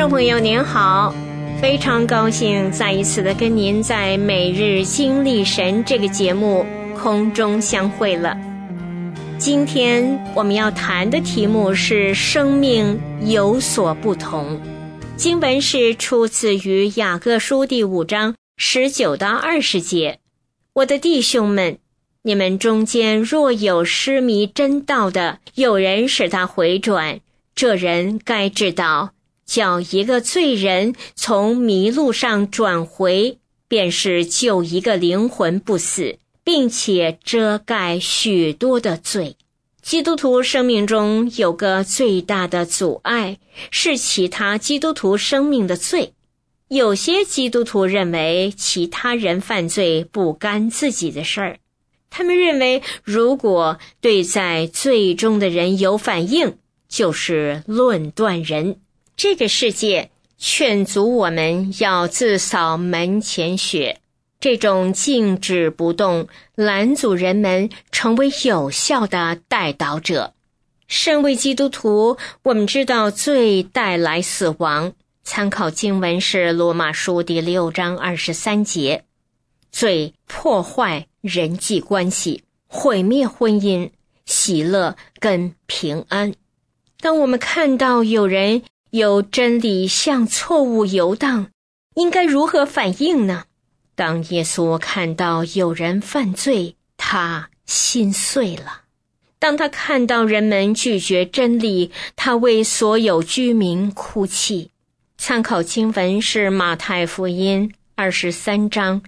众朋友您好，非常高兴再一次的跟您在每日经历神这个节目空中相会了。今天我们要谈的题目是生命有所不同，经文是出自于雅各书第5章19到20节。我的弟兄们，你们中间若有失迷真道的，有人使他回转，这人该知道，叫一个罪人从迷路上转回，便是救一个灵魂不死，并且遮盖许多的罪。基督徒生命中有个最大的阻碍，是其他基督徒生命的罪。有些基督徒认为其他人犯罪不干自己的事儿，他们认为如果对在罪中的人有反应，就是论断人。这个世界劝阻我们要自扫门前雪，这种静止不动拦阻人们成为有效的代祷者。身为基督徒，我们知道罪带来死亡，参考经文是罗马书第6章23节。罪破坏人际关系，毁灭婚姻、喜乐跟平安。当我们看到有人有真理向错误游荡，应该如何反应呢？当耶稣看到有人犯罪，他心碎了。当他看到人们拒绝真理，他为所有居民哭泣。参考经文是马太福音23章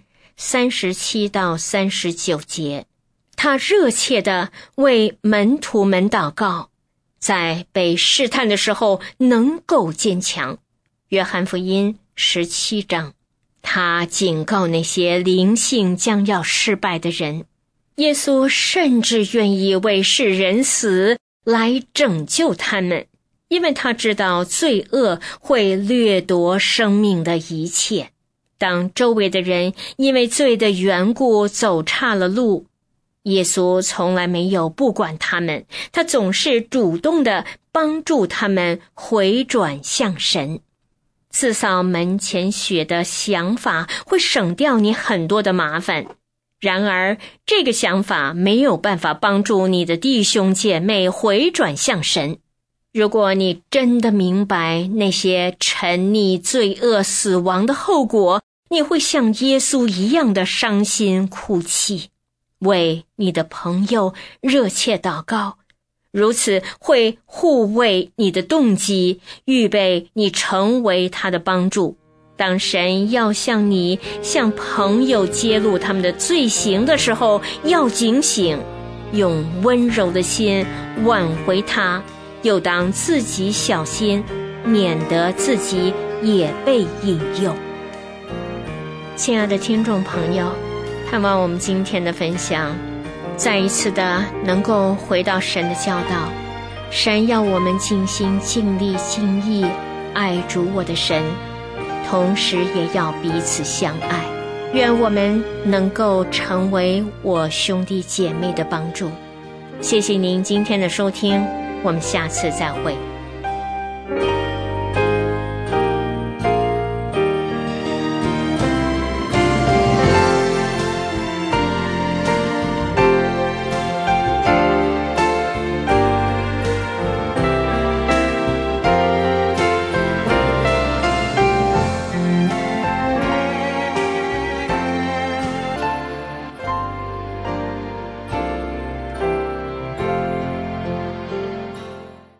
37到39节。他热切地为门徒们祷告，在被试探的时候能够坚强。约翰福音17章，他警告那些灵性将要失败的人。耶稣甚至愿意为世人死来拯救他们，因为他知道罪恶会掠夺生命的一切。当周围的人因为罪的缘故走岔了路，耶稣从来没有不管他们，他总是主动地帮助他们回转向神。自扫门前雪的想法会省掉你很多的麻烦，然而这个想法没有办法帮助你的弟兄姐妹回转向神。如果你真的明白那些沉溺罪恶死亡的后果，你会像耶稣一样的伤心哭泣，为你的朋友热切祷告，如此会护卫你的动机，预备你成为他的帮助。当神要向你向朋友揭露他们的罪行的时候，要警醒，用温柔的心挽回他，又当自己小心，免得自己也被引诱。亲爱的听众朋友，盼望我们今天的分享再一次的能够回到神的教导。神要我们尽心尽力尽意爱主我的神，同时也要彼此相爱。愿我们能够成为我兄弟姐妹的帮助。谢谢您今天的收听，我们下次再会。